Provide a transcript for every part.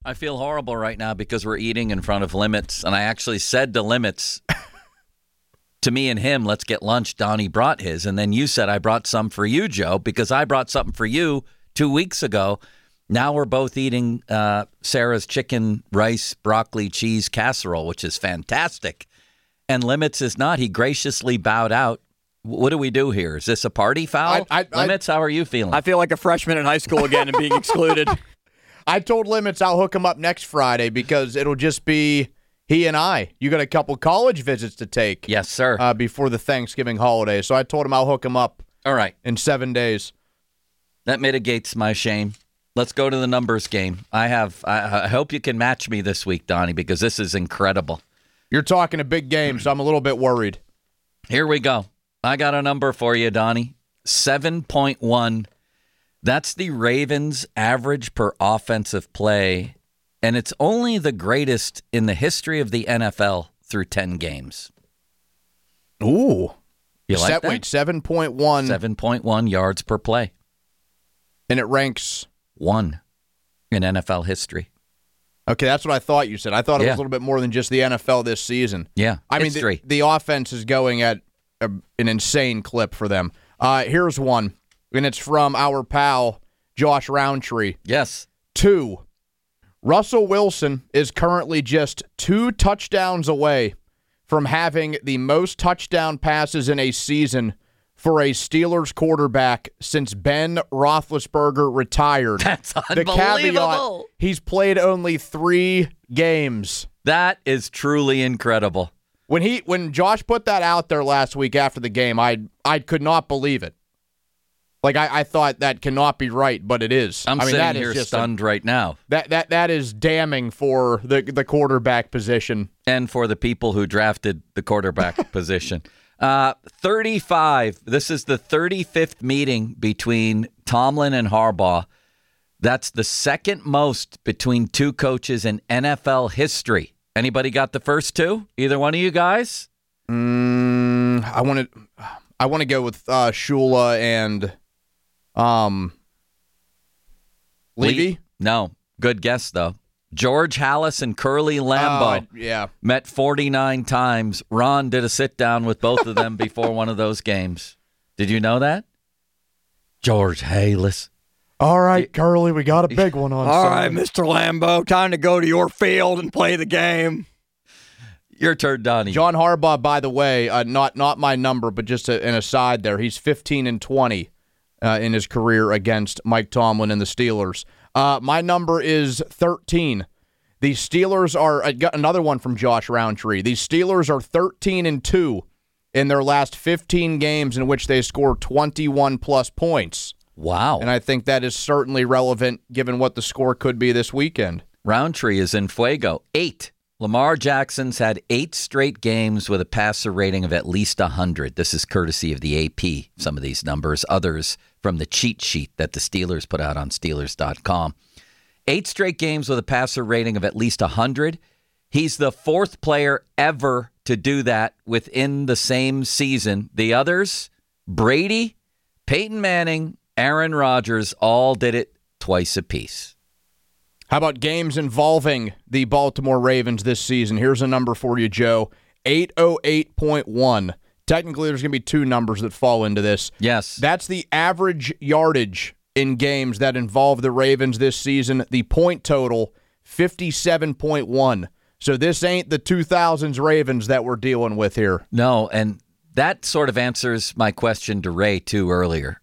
I feel horrible right now because we're eating in front of Limits, and I actually said to Limits, to me and him, let's get lunch. Donnie brought his, and then you said I brought some for you, Joe, because I brought something for you 2 weeks ago. Now we're both eating Sarah's chicken, rice, broccoli, cheese casserole, which is fantastic. And Limits is not. He graciously bowed out. What do we do here? Is this a party foul? Limits, how are you feeling? I feel like a freshman in high school again and being excluded. I told Limits I'll hook him up next Friday because it'll just be he and I. You got a couple college visits to take. Yes, sir. Before the Thanksgiving holiday. So I told him I'll hook him up. All right. In 7 days. That mitigates my shame. Let's go to the numbers game. I hope you can match me this week, Donnie, because this is incredible. You're talking a big game, so I'm a little bit worried. Here we go. I got a number for you, Donnie. 7.1. That's the Ravens' average per offensive play, and it's only the greatest in the history of the NFL through 10 games. Ooh. You like that? Wait, 7.1. 7.1 yards per play. And it ranks 1 in NFL history. Okay, that's what I thought you said. I thought it was a little bit more than just the NFL this season. Yeah, I mean, the offense is going at an insane clip for them. Here's one, and it's from our pal, Josh Roundtree. Yes. 2. Russell Wilson is currently just 2 touchdowns away from having the most touchdown passes in a season for a Steelers quarterback since Ben Roethlisberger retired. That's unbelievable. The caveat, he's played only 3 games. That is truly incredible. When Josh put that out there last week after the game, I could not believe it. Like I thought that cannot be right, but it is. I'm sitting here stunned right now. That is damning for the quarterback position and for the people who drafted the quarterback position. 35. This is the 35th meeting between Tomlin and Harbaugh. That's the second most between 2 coaches in NFL history. Anybody got the first 2? Either one of you guys? I want to go with Shula and Levy. No, good guess though. George Halas and Curly Lambeau met 49 times. Ron did a sit-down with both of them before one of those games. Did you know that? George Halas. All right, Curly, we got a big one on All right, Mr. Lambeau, time to go to your field and play the game. Your turn, Donnie. John Harbaugh, by the way, not my number, but just an aside there. He's 15-20 in his career against Mike Tomlin and the Steelers. My number is 13. The Steelers are, I got another one from Josh Roundtree. The Steelers are 13-2 in their last 15 games in which they scored 21-plus points. Wow. And I think that is certainly relevant given what the score could be this weekend. Roundtree is in fuego. 8. Lamar Jackson's had 8 straight games with a passer rating of at least 100. This is courtesy of the AP, some of these numbers. Others from the cheat sheet that the Steelers put out on Steelers.com. 8 straight games with a passer rating of at least 100. He's the 4th player ever to do that within the same season. The others, Brady, Peyton Manning, Aaron Rodgers, all did it twice apiece. How about games involving the Baltimore Ravens this season? Here's a number for you, Joe. 808.1. Technically, there's going to be 2 numbers that fall into this. Yes. That's the average yardage in games that involve the Ravens this season. The point total, 57.1. So this ain't the 2000s Ravens that we're dealing with here. No, and that sort of answers my question to Ray, too, earlier.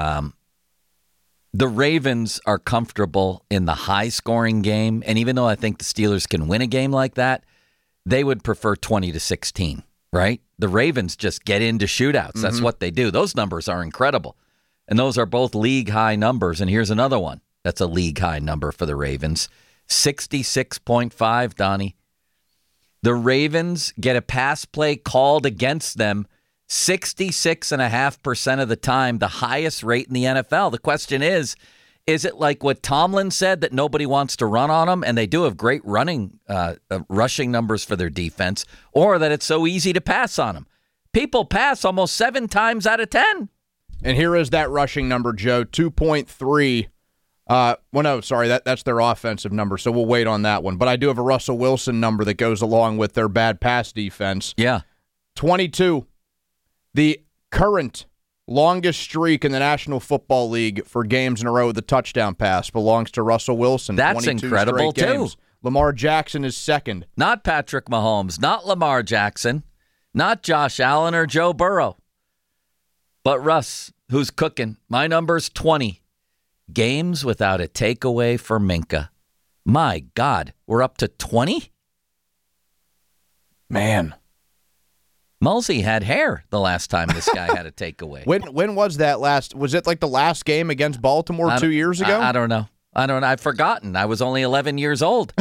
The Ravens are comfortable in the high-scoring game, and even though I think the Steelers can win a game like that, they would prefer 20-16, right? The Ravens just get into shootouts. That's what they do. Those numbers are incredible, and those are both league-high numbers. And here's another one that's a league-high number for the Ravens, 66.5, Donnie. The Ravens get a pass play called against them 66.5% of the time, the highest rate in the NFL. The question is it like what Tomlin said, that nobody wants to run on them, and they do have great rushing numbers for their defense, or that it's so easy to pass on them? People pass almost 7 times out of 10. And here is that rushing number, Joe, 2.3 No, sorry, that's their offensive number, so we'll wait on that one. But I do have a Russell Wilson number that goes along with their bad pass defense. Yeah. 22. The current longest streak in the National Football League for games in a row with a touchdown pass belongs to Russell Wilson. That's 22 incredible, straight games. too. Lamar Jackson is second. Not Patrick Mahomes, not Lamar Jackson, not Josh Allen or Joe Burrow, but Russ, who's cooking. My number's 20. Games without a takeaway for Minkah. My God, we're up to 20? Man. Mulsey had hair the last time this guy had a takeaway. When was that last? Was it like the last game against Baltimore 2 years ago? I don't know. I've forgotten. I was only 11 years old.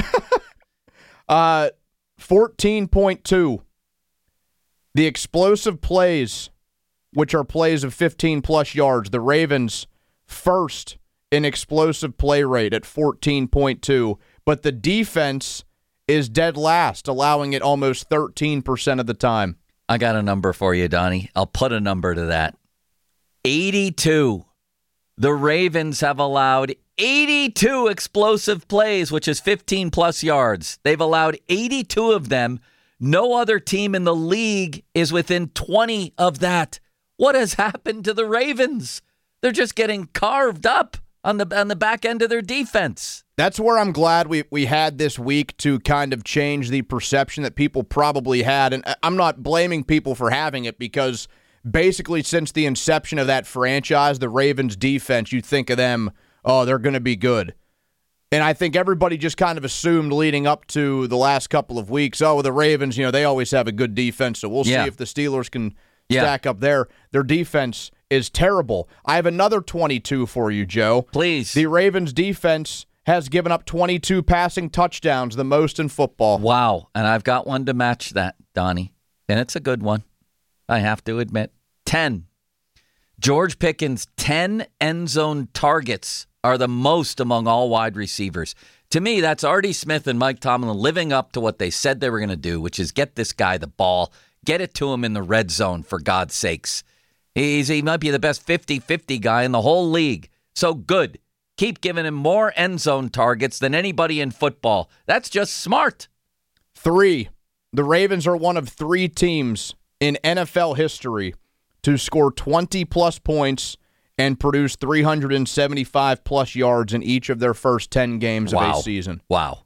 14.2. The explosive plays, which are plays of 15-plus yards. The Ravens first in explosive play rate at 14.2, but the defense is dead last, allowing it almost 13% of the time. I got a number for you, Donnie. I'll put a number to that. 82. The Ravens have allowed 82 explosive plays, which is 15-plus yards. They've allowed 82 of them. No other team in the league is within 20 of that. What has happened to the Ravens? They're just getting carved up on the back end of their defense. That's where I'm glad we had this week to kind of change the perception that people probably had. And I'm not blaming people for having it because basically since the inception of that franchise, the Ravens defense, you think of them, oh, they're going to be good. And I think everybody just kind of assumed leading up to the last couple of weeks, oh, the Ravens, they always have a good defense, so we'll see if the Steelers can stack up there. Their defense is terrible. I have another 22 for you, Joe. Please. The Ravens defense has given up 22 passing touchdowns, the most in football. Wow. And I've got one to match that, Donnie. And it's a good one, I have to admit. 10. George Pickens' 10 end zone targets are the most among all wide receivers. To me, that's Artie Smith and Mike Tomlin living up to what they said they were going to do, which is get this guy the ball, get it to him in the red zone, for God's sakes. He might be the best 50-50 guy in the whole league. So good. Keep giving him more end zone targets than anybody in football. That's just smart. 3. The Ravens are one of 3 teams in NFL history to score 20-plus points and produce 375-plus yards in each of their first 10 games of a season. Wow.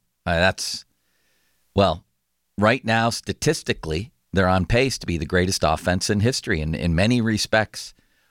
Right now, statistically, they're on pace to be the greatest offense in history in many respects.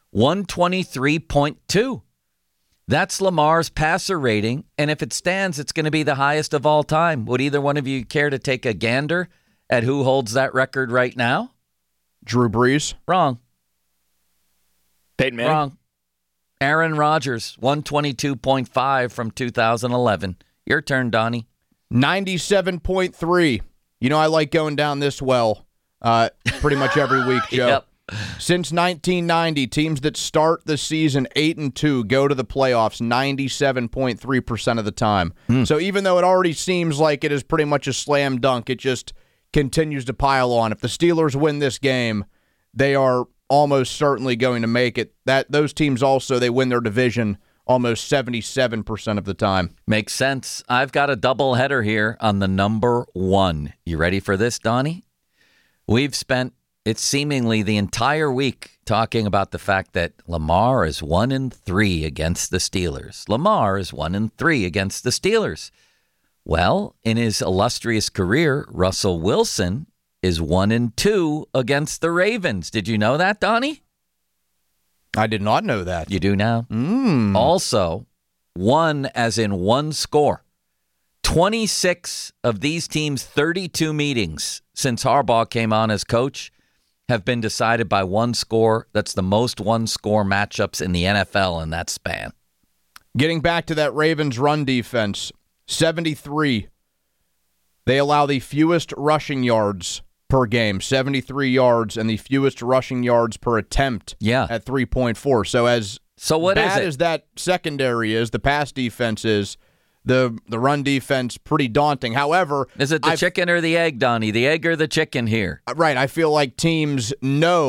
123.2. That's Lamar's passer rating, and if it stands, it's going to be the highest of all time. Would either one of you care to take a gander at who holds that record right now? Drew Brees? Wrong. Peyton Manning? Wrong. Aaron Rodgers, 122.5 from 2011. Your turn, Donnie. 97.3. I like going down this well pretty much every week, Joe. Yep. Since 1990, teams that start the season 8-2 go to the playoffs 97.3% of the time. So even though it already seems like it is pretty much a slam dunk, it just continues to pile on. If the Steelers win this game, they are almost certainly going to make it. Those teams also, they win their division almost 77% of the time. Makes sense. I've got a doubleheader here on the number 1. You ready for this, Donnie? We've spent it's seemingly the entire week talking about the fact that Lamar is 1-3 against the Steelers. Lamar is 1-3 against the Steelers. Well, in his illustrious career, Russell Wilson is 1-2 against the Ravens. Did you know that, Donnie? I did not know that. You do now? Also, 1 as in one score. 26 of these teams' 32 meetings since Harbaugh came on as coach have been decided by one score. That's the most one-score matchups in the NFL in that span. Getting back to that Ravens run defense, 73. They allow the fewest rushing yards per game, 73 yards, and the fewest rushing yards per attempt at 3.4. So what bad is it? As that secondary is, the pass defense is, the run defense pretty daunting. However, is it the chicken or the egg, Donnie? The egg or the chicken here? Right. I feel like teams know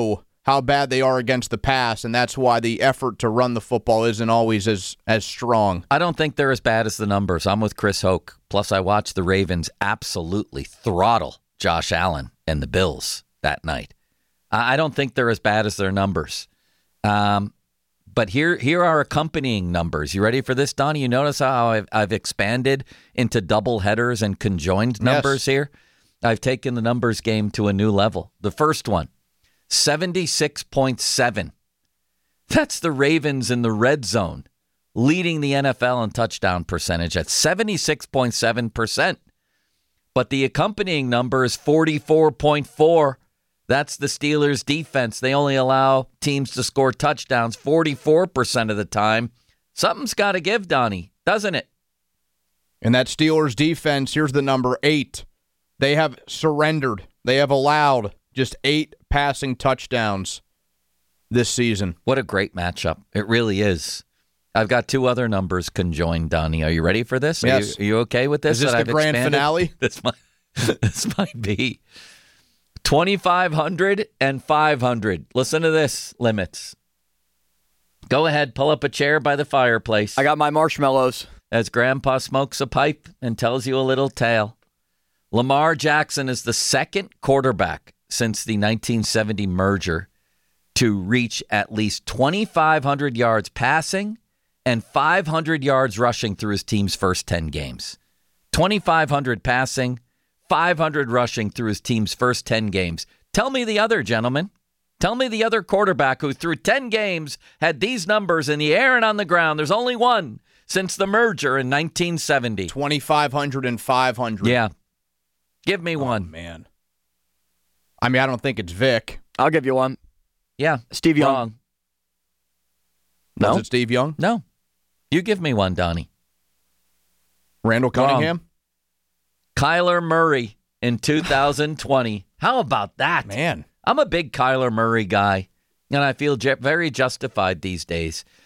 how bad they are against the pass, and that's why the effort to run the football isn't always as strong. I don't think they're as bad as the numbers. I'm with Chris Hoke. Plus, I watched the Ravens absolutely throttle Josh Allen and the Bills that night. I don't think they're as bad as their numbers. But here are accompanying numbers. You ready for this, Donnie? You notice how I've expanded into double headers and conjoined numbers here? I've taken the numbers game to a new level. The first one, 76.7. That's the Ravens in the red zone, leading the NFL in touchdown percentage at 76.7%. But the accompanying number is 44.4. That's the Steelers' defense. They only allow teams to score touchdowns 44% of the time. Something's got to give, Donnie, doesn't it? And that Steelers' defense, here's the number 8. They have surrendered. They have allowed just 8 passing touchdowns this season. What a great matchup. It really is. I've got 2 other numbers conjoined, Donnie. Are you ready for this? Yes. Are you okay with this? Is this the grand finale? This might be. 2,500 and 500. Listen to this, limits. Go ahead, pull up a chair by the fireplace. I got my marshmallows. As Grandpa smokes a pipe and tells you a little tale. Lamar Jackson is the second quarterback since the 1970 merger to reach at least 2,500 yards passing and 500 yards rushing through his team's first 10 games. 2,500 passing, 500 rushing through his team's first 10 games. Tell me the other, gentlemen. Tell me the other quarterback who through 10 games had these numbers in the air and on the ground. There's only one since the merger in 1970. 2,500 and 500. Yeah. Give me one. Oh, man. I mean, I don't think it's Vic. I'll give you one. Yeah. Steve Young. Wrong. No? Was it Steve Young? No. You give me one, Donnie. Randall Cunningham? Kyler Murray in 2020. How about that? Man. I'm a big Kyler Murray guy, and I feel very justified these days.